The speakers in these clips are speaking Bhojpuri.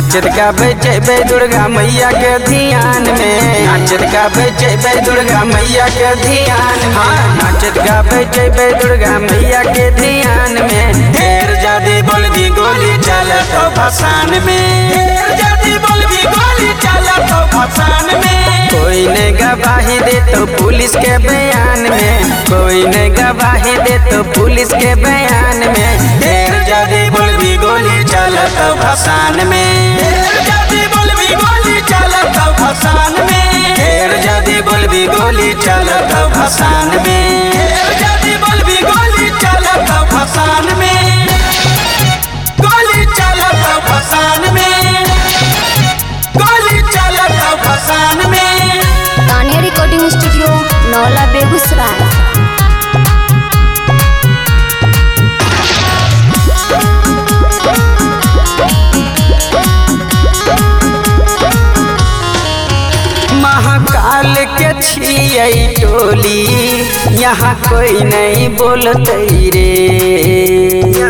नाचत गावे जेबे दुर्गा मैया के ध्यान में, नाचत गावे जेबे दुर्गा मैया के ध्यान में, हाँ नाचत गावे जेबे दुर्गा मैया के ध्यान में। ढेर जादी बोलबी गोली चलत भसान में, ढेर जादी बोलबी गोली चलत भसान में। कोई ने गवाही दे तो पुलिस के बयान में, कोई ने गवाही दे तो पुलिस के बयान में। ढेर जादी बोलबी गोली चलत भसान में, ढेर जादी बोलबी गोली चलत भसान में, ढेर जादी बोलबी गोली चलत भसान में, ढेर जादी बोलबी गोली चलत भसान में, गोली चलत भसान में, गोली चलत भसान में। Tania recording studio Naula Begusarai. महाकाल के छियै टोली, यहाँ कोई नहीं बोलते रे।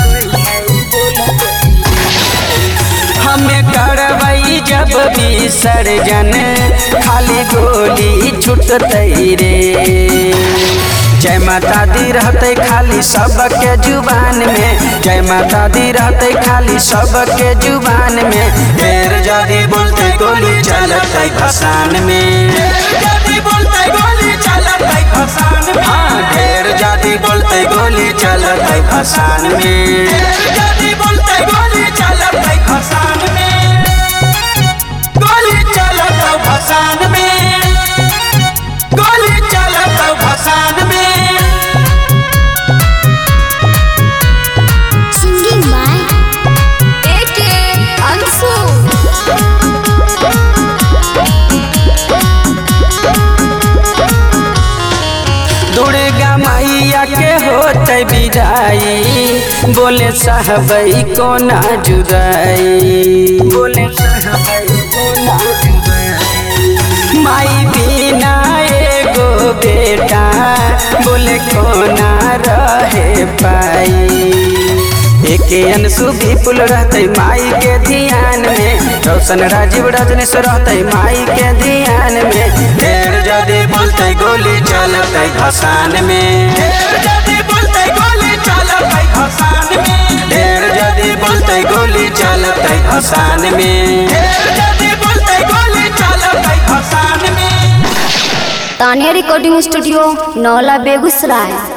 हमें करवाई जब विसर्जन, खाली गोली छुटते रे। जय माता दी रहते खाली सबके जुबान में, जय माता दी रहते खाली सबके जुबान में। ढेर जादी बोलते गोली चलते भसान में, ढेर जादी बोलते गोली चलते भसान में, हाँ ढेर जादी बोलते गोली चलते भसान में, ढेर जादी बोलते गोली चलते भसान में, गोली चलते भसान में, गोली चलते भसान में। Singing by AK Anshu. Durga मैया के होते विदाई, बोले साहबई को ना जुदाई, बोले साहबई को ना जुदाई। माई बिना एगो बेटा, बोले को ना रहे पाई। एक अंशु विपुल रहते माई के ध्यान में, रोशन राजीव रजनीश रहते माई के ध्यान में। ढेर जादी बोलते गोली चलते भसान में, ढेर जादी बोलते गोली चलते भसान में, ढेर जादी बोलते गोली चलते भसान में, ढेर जादी बोलते गोली चलते भसान में। Tania recording studio Naula Begusarai.